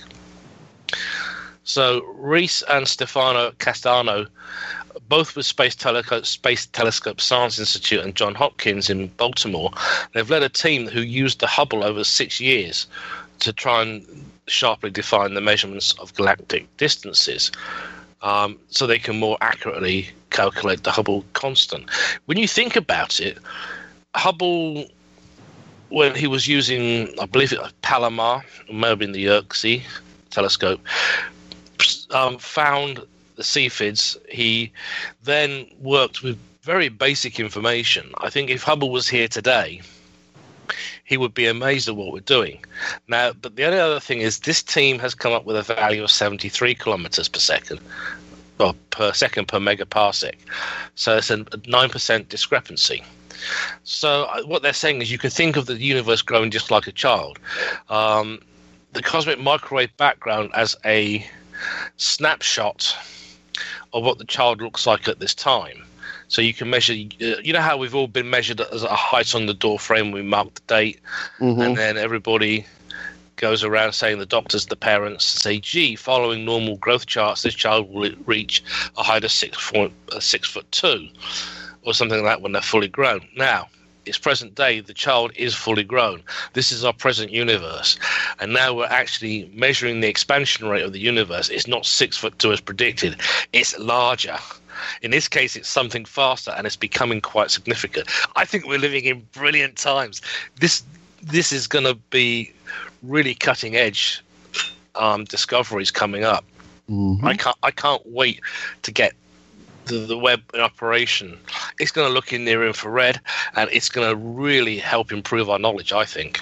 So Reese and Stefano Castano, both with Space Telescope Science Institute and Johns Hopkins in Baltimore, they've led a team who used the Hubble over 6 years to try and sharply define the measurements of galactic distances, so they can more accurately calculate the Hubble constant. When you think about it, Hubble, when he was using, I believe it was Palomar, maybe in the Yerkes telescope, found the Cepheids, he then worked with very basic information. I think if Hubble was here today, he would be amazed at what we're doing. Now, but the only other thing is this team has come up with a value of 73 kilometers per second, or per second per megaparsec. So it's a 9% discrepancy. So what they're saying is you could think of the universe growing just like a child. The cosmic microwave background as a snapshot of what the child looks like at this time. So you can measure, you know how we've all been measured as a height on the door frame, we mark the date, and then everybody goes around saying the doctors, the parents, say, gee, following normal growth charts, this child will reach a height of 6'2", or something like that when they're fully grown. Now, it's present day, the child is fully grown. This is our present universe. And now we're actually measuring the expansion rate of the universe. It's not 6'2" as predicted, it's larger. In this case, it's something faster, and it's becoming quite significant. I think we're living in brilliant times. This is going to be really cutting edge discoveries coming up. I can't wait to get the web in operation. It's going to look in near infrared, and it's going to really help improve our knowledge, I think.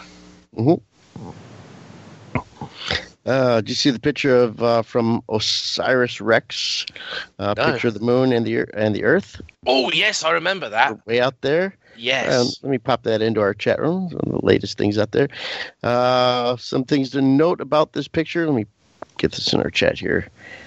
Did you see the picture of from OSIRIS-REx? Picture of the moon and the Earth. Oh yes, I remember that. Way out there. Yes. Let me pop that into our chat room. Some of the latest things out there. Some things to note about this picture. Let me get this in our chat here.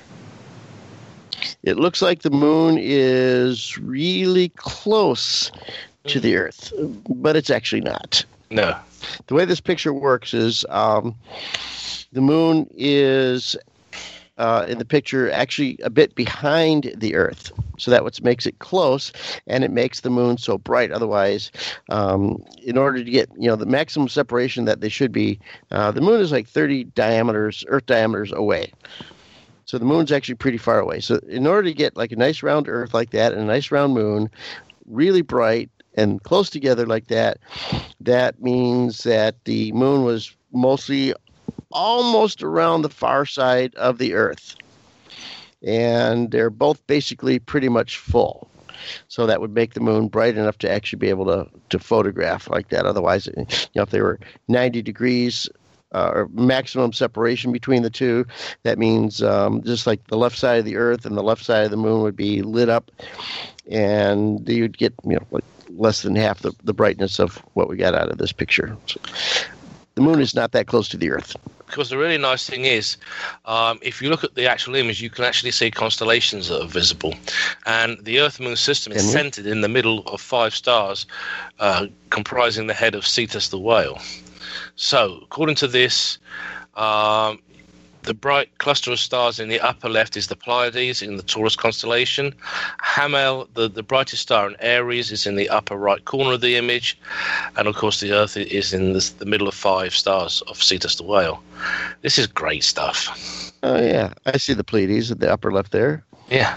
It looks like the moon is really close to the Earth, but it's actually not. No. The way this picture works is the moon is in the picture actually a bit behind the Earth. So that what makes it close, and it makes the moon so bright. Otherwise, in order to get the maximum separation that they should be, the moon is like 30 Earth diameters away. So the moon's actually pretty far away. So in order to get like a nice round Earth like that and a nice round moon, really bright and close together like that, that means that the moon was almost around the far side of the Earth. And they're both basically pretty much full. So that would make the moon bright enough to actually be able to photograph like that. Otherwise, if they were 90 degrees or maximum separation between the two, that means just like the left side of the Earth and the left side of the moon would be lit up, and you'd get like less than half the brightness of what we got out of this picture. So the moon is not that close to the Earth. Because the really nice thing is, if you look at the actual image, you can actually see constellations that are visible. And the Earth-Moon system is centered in the middle of 5 stars, comprising the head of Cetus the whale. So, according to this, the bright cluster of stars in the upper left is the Pleiades in the Taurus constellation. Hamel, the brightest star in Aries, is in the upper right corner of the image. And, of course, the Earth is in the middle of 5 stars of Cetus the whale. This is great stuff. Oh, yeah. I see the Pleiades at the upper left there. Yeah.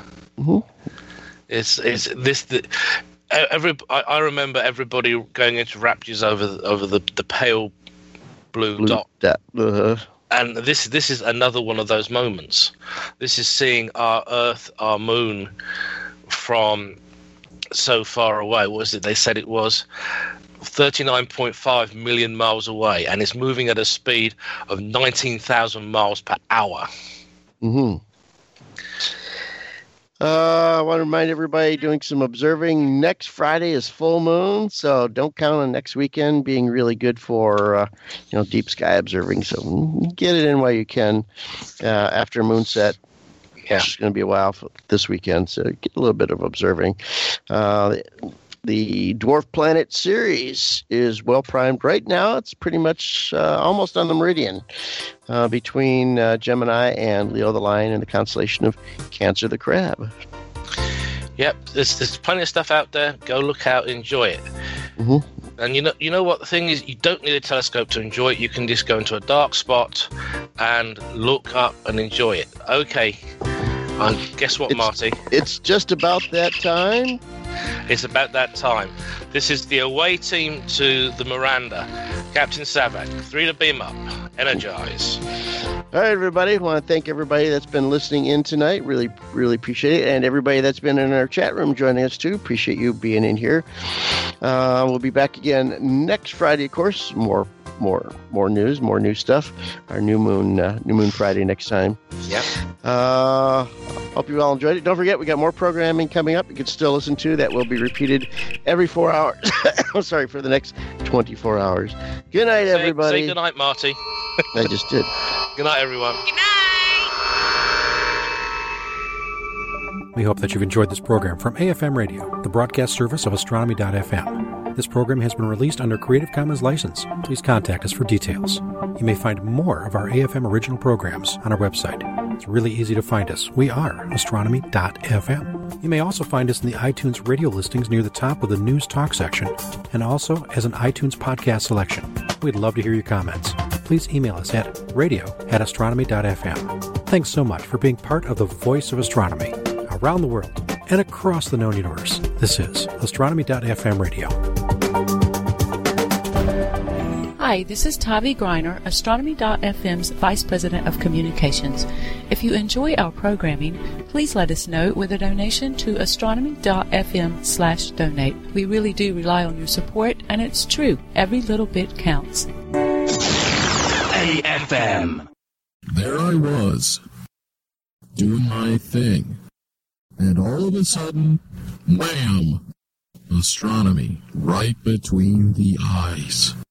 I remember everybody going into raptures over the pale blue dot. And this is another one of those moments. This is seeing our Earth, our moon, from so far away. What was it? They said it was 39.5 million miles away, and it's moving at a speed of 19,000 miles per hour. I want to remind everybody doing some observing. Next Friday is full moon, so don't count on next weekend being really good for deep sky observing. So get it in while you can after moonset. Yeah, it's going to be a while for this weekend, so get a little bit of observing. The Dwarf Planet series is well primed right now. It's pretty much almost on the meridian between Gemini and Leo the Lion in the constellation of Cancer the Crab. Yep, there's plenty of stuff out there. Go look out, enjoy it. And you know what the thing is? You don't need a telescope to enjoy it. You can just go into a dark spot and look up and enjoy it. Okay, guess what, Marty? It's just about that time. It's about that time. This is the away team to the Miranda. Captain Savat, 3 to beam up. Energize. All All right, everybody. I want to thank everybody that's been listening in tonight. Really, really appreciate it. And everybody that's been in our chat room joining us, too. Appreciate you being in here. We'll be back again next Friday, of course. More news, more new stuff. Our New Moon Friday next time. Yep. Hope you all enjoyed it. Don't forget, we got more programming coming up. You can still listen to that. Will be repeated every 4 hours. I'm sorry, for the next 24 hours. Good night, everybody. Say good night, Marty. I just did. Good night, everyone. Good night. We hope that you've enjoyed this program from AFM Radio, the broadcast service of Astronomy.fm. This program has been released under Creative Commons license. Please contact us for details. You may find more of our AFM original programs on our website. It's really easy to find us. We are Astronomy.fm. You may also find us in the iTunes radio listings near the top of the News Talk section, and also as an iTunes podcast selection. We'd love to hear your comments. Please email us at radio@astronomy.fm. Thanks so much for being part of the voice of astronomy around the world and across the known universe. This is Astronomy.fm Radio. Hi, this is Tavi Greiner, Astronomy.fm's Vice President of Communications. If you enjoy our programming, please let us know with a donation to Astronomy.fm/donate. We really do rely on your support, and it's true. Every little bit counts. AFM. There I was, doing my thing, and all of a sudden, wham! Astronomy right between the eyes.